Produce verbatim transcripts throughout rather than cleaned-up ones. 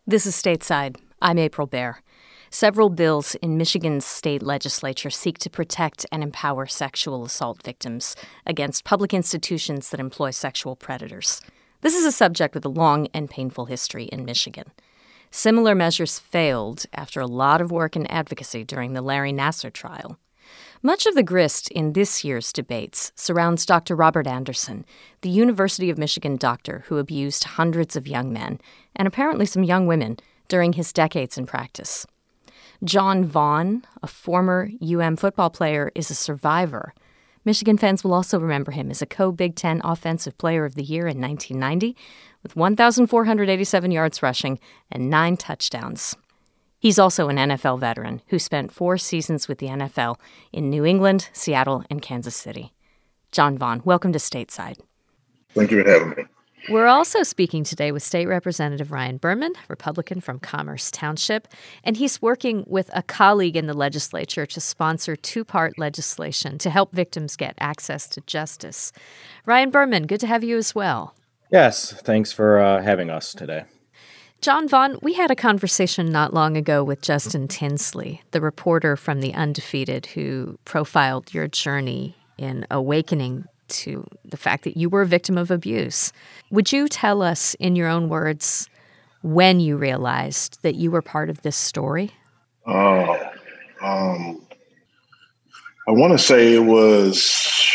This is Stateside. I'm April Baer. Several bills in Michigan's state legislature seek to protect and empower sexual assault victims against public institutions that employ sexual predators. This is a subject with a long and painful history in Michigan. Similar measures failed after a lot of work and advocacy during the Larry Nassar trial. Much of the grist in this year's debates surrounds Doctor Robert Anderson, the University of Michigan doctor who abused hundreds of young men, and apparently some young women, during his decades in practice. John Vaughn, a former U M football player, is a survivor. Michigan fans will also remember him as a co-Big Ten Offensive Player of the Year in nineteen ninety, with one thousand four hundred eighty-seven yards rushing and nine touchdowns. He's also an N F L veteran who spent four seasons with the N F L in New England, Seattle, and Kansas City. John Vaughn, welcome to Stateside. Thank you for having me. We're also speaking today with State Representative Ryan Berman, Republican from Commerce Township, and he's working with a colleague in the legislature to sponsor two-part legislation to help victims get access to justice. Ryan Berman, good to have you as well. Yes, thanks for uh, having us today. John Vaughn, we had a conversation not long ago with Justin Tinsley, the reporter from The Undefeated who profiled your journey in awakening to the fact that you were a victim of abuse. Would you tell us, in your own words, when you realized that you were part of this story? Oh, um, I want to say it was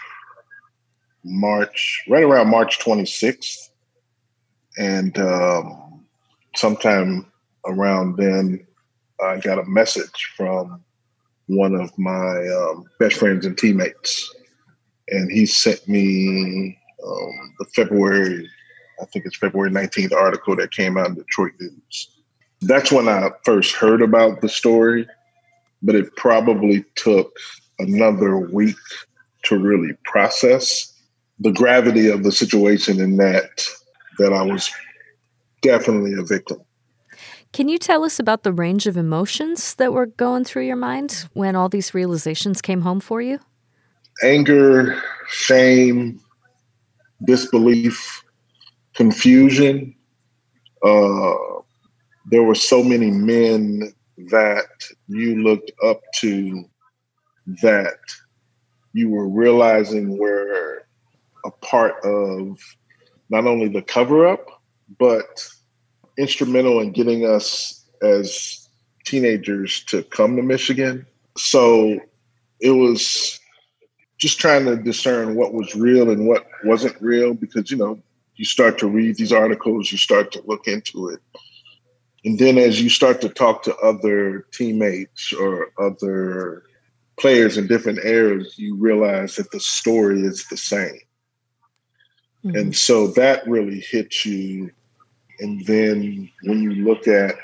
March, right around March twenty-sixth. And um, sometime around then, I got a message from one of my um, best friends and teammates. And he sent me um, the February, I think it's February nineteenth article that came out in Detroit News. That's when I first heard about the story, but it probably took another week to really process the gravity of the situation in that, that I was definitely a victim. Can you tell us about the range of emotions that were going through your mind when all these realizations came home for you? Anger, shame, disbelief, confusion. Uh, there were so many men that you looked up to that you were realizing were a part of not only the cover-up, but instrumental in getting us as teenagers to come to Michigan. So it was just trying to discern what was real and what wasn't real, because, you know, you start to read these articles, you start to look into it. And then as you start to talk to other teammates or other players in different areas, you realize that the story is the same. Mm-hmm. And so that really hits you. And then when you look at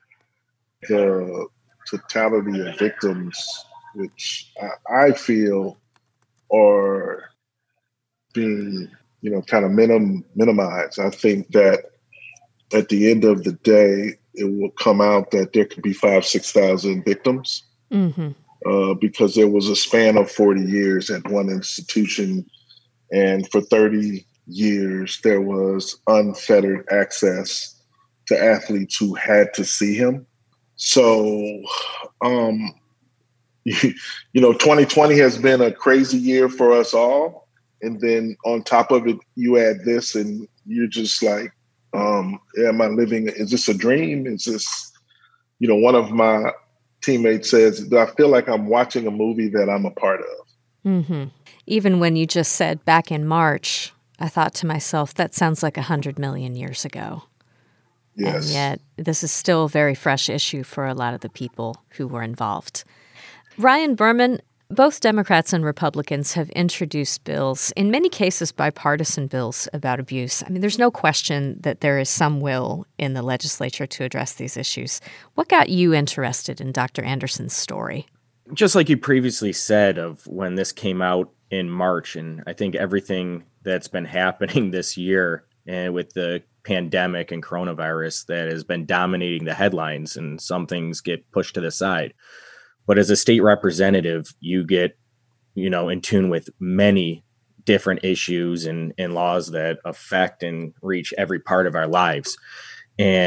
the totality of victims, which I, I feel are being, you know, kind of minim, minimized. I think that at the end of the day, it will come out that there could be five, six thousand victims, mm-hmm. uh, because there was a span of forty years at one institution, and for thirty years there was unfettered access to athletes who had to see him. So, um, You, you know, twenty twenty has been a crazy year for us all. And then on top of it, you add this and you're just like, um, am I living? Is this a dream? Is this, you know, one of my teammates says, do I feel like I'm watching a movie that I'm a part of? Mm-hmm. Even when you just said back in March, I thought to myself, that sounds like a hundred million years ago. Yes. And yet this is still a very fresh issue for a lot of the people who were involved. Ryan Berman, both Democrats and Republicans have introduced bills, in many cases bipartisan bills, about abuse. I mean, there's no question that there is some will in the legislature to address these issues. What got you interested in Doctor Anderson's story? Just like you previously said, of when this came out in March, and I think everything that's been happening this year and with the pandemic and coronavirus that has been dominating the headlines, and some things get pushed to the side. But as a state representative, you get, you know, in tune with many different issues and, and laws that affect and reach every part of our lives. And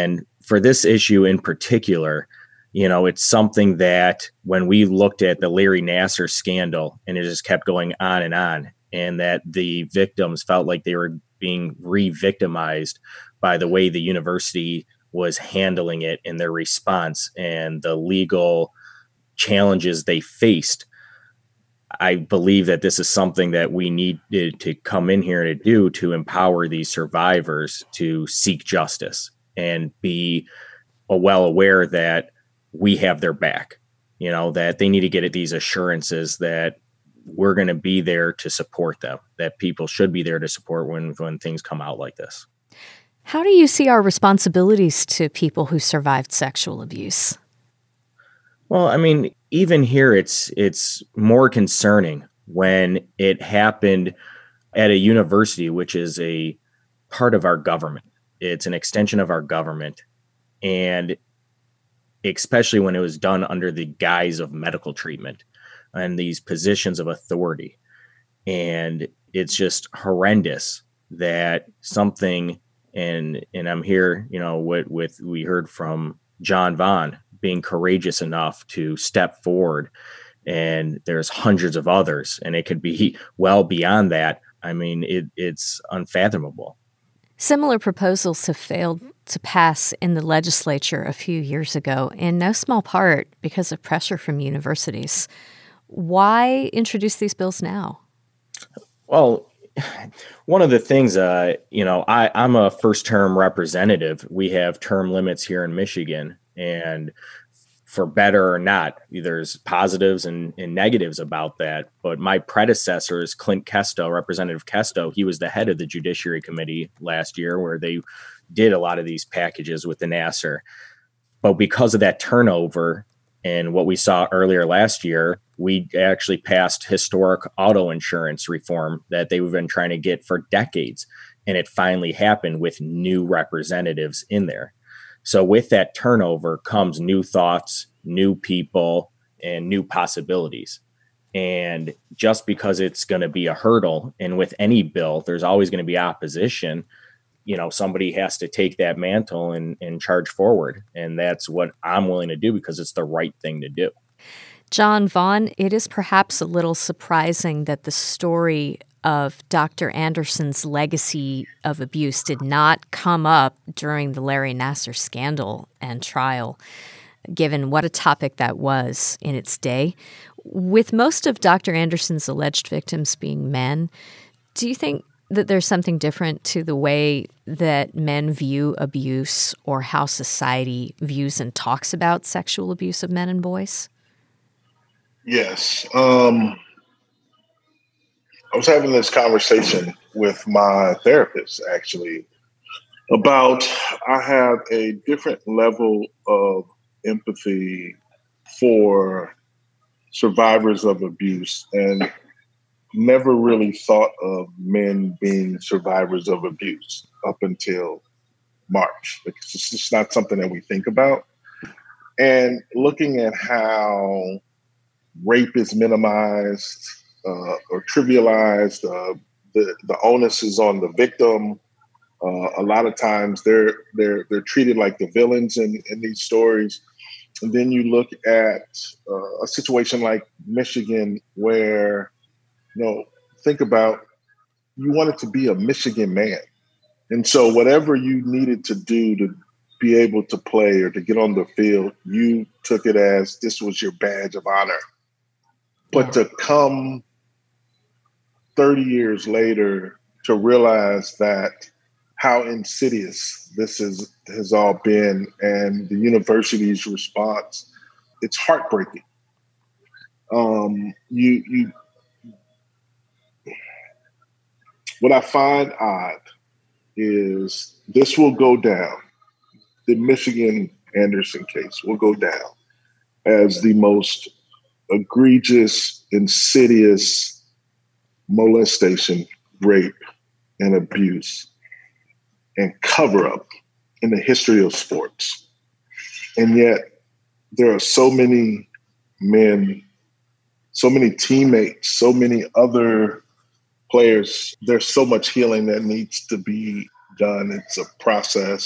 for this issue in particular, you know, it's something that when we looked at the Larry Nassar scandal, and it just kept going on and on, and that the victims felt like they were being re-victimized by the way the university was handling it in their response and the legal challenges they faced. I believe that this is something that we need to come in here to do to empower these survivors to seek justice and be well aware that we have their back, you know, that they need to get these assurances that we're going to be there to support them, that people should be there to support when, when things come out like this. How do you see our responsibilities to people who survived sexual abuse? Well, I mean, even here, it's it's more concerning when it happened at a university, which is a part of our government. It's an extension of our government. And especially when it was done under the guise of medical treatment and these positions of authority. And it's just horrendous that something, and and I'm here, you know, with, with we heard from John Vaughn being courageous enough to step forward, and there's hundreds of others, and it could be well beyond that. I mean, it, it's unfathomable. Similar proposals have failed to pass in the legislature a few years ago, in no small part because of pressure from universities. Why introduce these bills now? Well, one of the things, uh, you know, I, I'm a first-term representative. We have term limits here in Michigan, and for better or not, there's positives and, and negatives about that. But my predecessor is Clint Kesto, Representative Kesto. He was the head of the Judiciary Committee last year, where they did a lot of these packages with the Nassar. But because of that turnover and what we saw earlier last year, we actually passed historic auto insurance reform that they've been trying to get for decades. And it finally happened with new representatives in there. So with that turnover comes new thoughts, new people, and new possibilities. And just because it's going to be a hurdle, and with any bill, there's always going to be opposition, you know, somebody has to take that mantle and, and charge forward. And that's what I'm willing to do because it's the right thing to do. John Vaughn, it is perhaps a little surprising that the story of Doctor Anderson's legacy of abuse did not come up during the Larry Nassar scandal and trial, given what a topic that was in its day. With most of Doctor Anderson's alleged victims being men, do you think that there's something different to the way that men view abuse or how society views and talks about sexual abuse of men and boys? Yes. Um, I was having this conversation with my therapist, actually, about I have a different level of empathy for survivors of abuse and never really thought of men being survivors of abuse up until March. Because it's just not something that we think about. And looking at how rape is minimized uh, or trivialized, uh, the, the onus is on the victim. Uh, a lot of times they're they're they're treated like the villains in, in these stories. And then you look at uh, a situation like Michigan where, you know, think about, you wanted to be a Michigan man. And so whatever you needed to do to be able to play or to get on the field, you took it as this was your badge of honor. But to come thirty years later to realize that how insidious this is, has all been, and the university's response, it's heartbreaking. Um, you, you, what I find odd is this will go down. The Michigan Anderson case will go down as the most egregious, insidious molestation, rape, and abuse and cover up in the history of sports. And yet there are so many men, so many teammates, so many other players. There's so much healing that needs to be done. It's a process.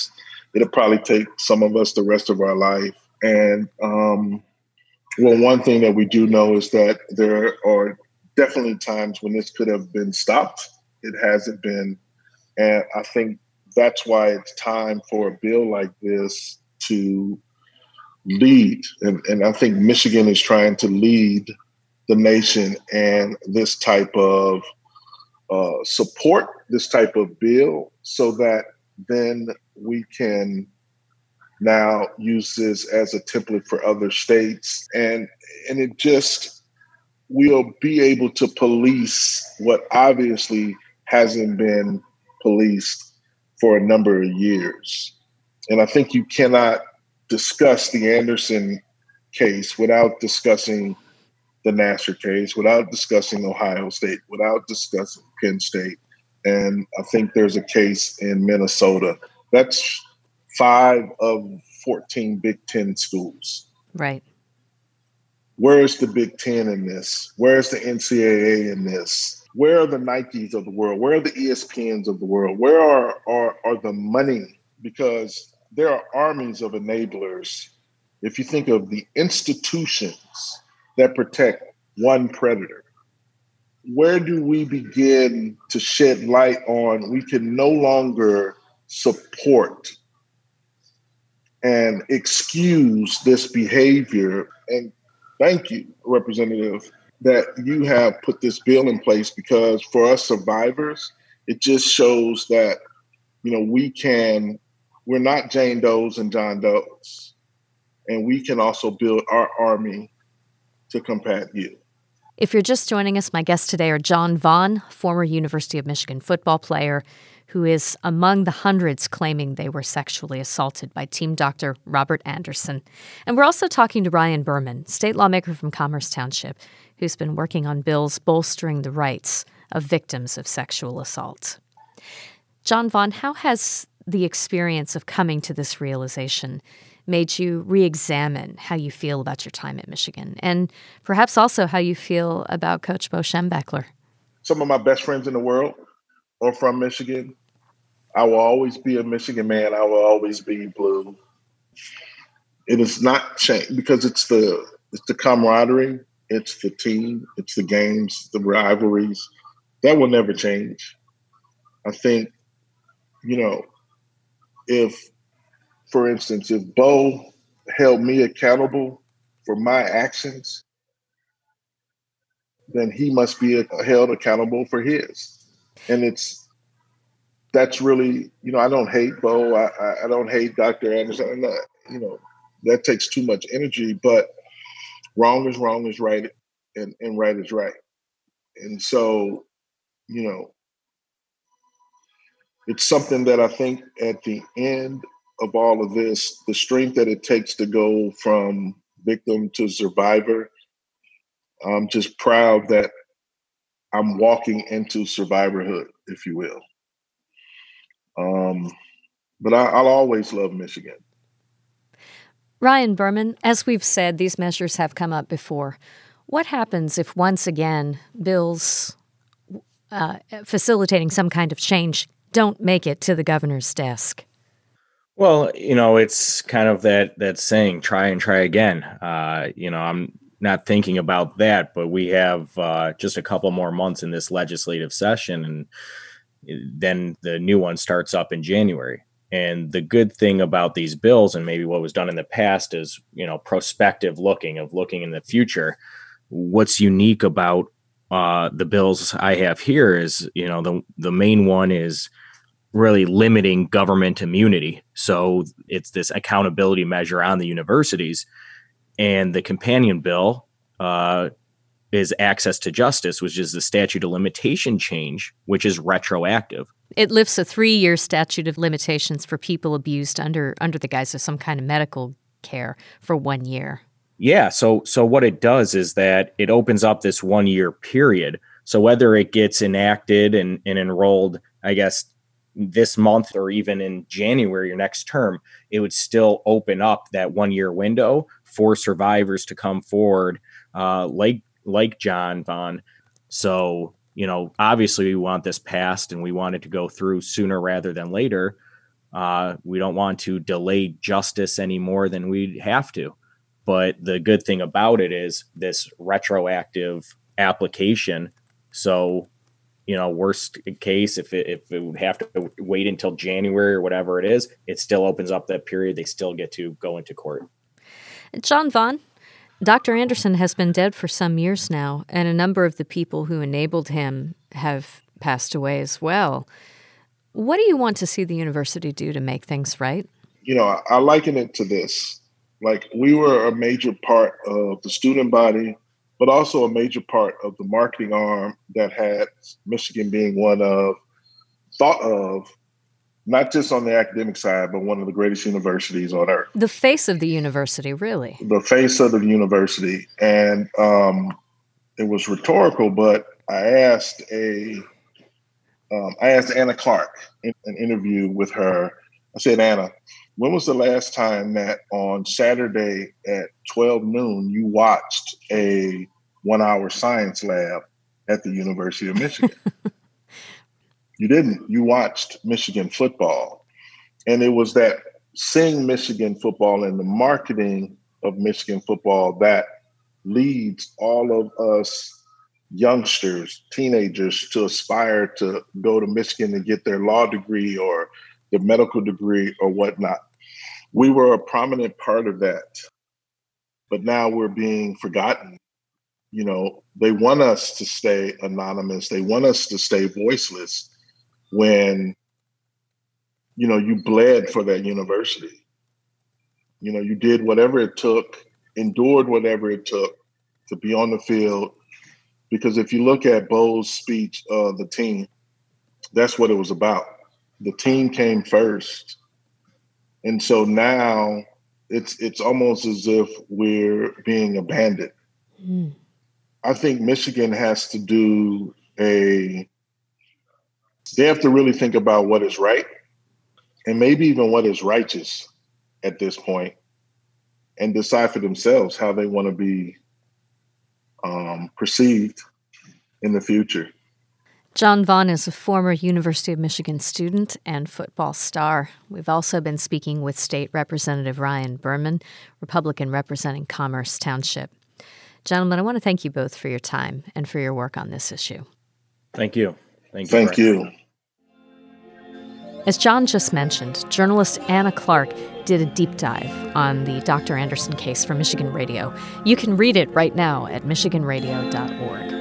it'll probably take some of us the rest of our life. And um, well, one thing that we do know is that there are definitely times when this could have been stopped. It hasn't been. And I think that's why it's time for a bill like this to lead. And, and I think Michigan is trying to lead the nation and this type of uh, support, this type of bill, so that then we can now use this as a template for other states. And, and it just will be able to police what obviously hasn't been policed for a number of years. And I think you cannot discuss the Anderson case without discussing the Nassar case, without discussing Ohio State, without discussing Penn State. And I think there's a case in Minnesota. That's five of fourteen Big Ten schools. Right. Where's the Big Ten in this? Where's the N C double A in this? Where are the Nikes of the world? Where are the E S P Ns of the world? Where are, are, are the money? Because there are armies of enablers. If you think of the institutions that protect one predator, where do we begin to shed light on we can no longer support and excuse this behavior? And thank you, Representative, that you have put this bill in place, because for us survivors, it just shows that, you know, we can, we're not Jane Does and John Does, and we can also build our army to combat you. If you're just joining us, my guests today are John Vaughn, former University of Michigan football player, who is among the hundreds claiming they were sexually assaulted by team doctor Robert Anderson. And we're also talking to Ryan Berman, state lawmaker from Commerce Township, who's been working on bills bolstering the rights of victims of sexual assault. John Vaughn, how has the experience of coming to this realization made you re-examine how you feel about your time at Michigan, and perhaps also how you feel about Coach Bo Schembechler? Some of my best friends in the world are from Michigan. I will always be a Michigan man. I will always be blue. It is not changed because it's the it's the camaraderie, it's the team, it's the games, the rivalries. That will never change. I think, you know, if, for instance, if Bo held me accountable for my actions, then he must be held accountable for his. And it's, that's really, you know, I don't hate Bo. I, I don't hate Doctor Anderson. I'm not, you know, that takes too much energy, but wrong is wrong is right, and, and right is right. And so, you know, it's something that I think at the end of all of this, the strength that it takes to go from victim to survivor, I'm just proud that I'm walking into survivorhood, if you will. Um, but I, I'll always love Michigan. Ryan Berman, as we've said, these measures have come up before. What happens if once again bills uh, facilitating some kind of change don't make it to the governor's desk? Well, you know, it's kind of that that saying, try and try again. Uh, you know, I'm not thinking about that, but we have uh, just a couple more months in this legislative session, and then the new one starts up in January. And the good thing about these bills, and maybe what was done in the past, is, you know, prospective looking, of looking in the future. What's unique about uh, the bills I have here is, you know, the the main one is really limiting government immunity. So it's this accountability measure on the universities. And the companion bill uh, is access to justice, which is the statute of limitation change, which is retroactive. It lifts a three-year statute of limitations for people abused under under the guise of some kind of medical care for one year. Yeah, so so what it does is that it opens up this one-year period. So whether it gets enacted and, and enrolled, I guess, this month or even in January or next term, it would still open up that one-year window for survivors to come forward, uh, like like John Vaughn. So, you know, obviously we want this passed and we want it to go through sooner rather than later. Uh, we don't want to delay justice any more than we have to. But the good thing about it is this retroactive application. So, you know, worst case, if it, if it would have to wait until January or whatever it is, it still opens up that period. They still get to go into court. John Vaughn, Doctor Anderson has been dead for some years now, and a number of the people who enabled him have passed away as well. What do you want to see the university do to make things right? You know, I, I liken it to this. Like, we were a major part of the student body, but also a major part of the marketing arm that had Michigan being one of, thought of, not just on the academic side, but one of the greatest universities on earth. The face of the university, really. The face of the university. And um, it was rhetorical, but I asked a, um, I asked Anna Clark in an interview with her. I said, Anna, when was the last time that on Saturday at twelve noon you watched a one-hour science lab at the University of Michigan? You didn't. You watched Michigan football. And it was that seeing Michigan football and the marketing of Michigan football that leads all of us youngsters, teenagers, to aspire to go to Michigan and get their law degree or their medical degree or whatnot. We were a prominent part of that, but now we're being forgotten. You know, they want us to stay anonymous. They want us to stay voiceless when, you know, you bled for that university. You know, you did whatever it took, endured whatever it took to be on the field. Because if you look at Bo's speech of the team, that's what it was about. The team came first. And so now it's it's almost as if we're being abandoned. Mm. I think Michigan has to do a, they have to really think about what is right and maybe even what is righteous at this point and decide for themselves how they want to be um, perceived in the future. John Vaughn is a former University of Michigan student and football star. We've also been speaking with State Representative Ryan Berman, Republican representing Commerce Township. Gentlemen, I want to thank you both for your time and for your work on this issue. Thank you. Thank you. Thank you. As John just mentioned, journalist Anna Clark did a deep dive on the Doctor Anderson case for Michigan Radio. You can read it right now at michigan radio dot org.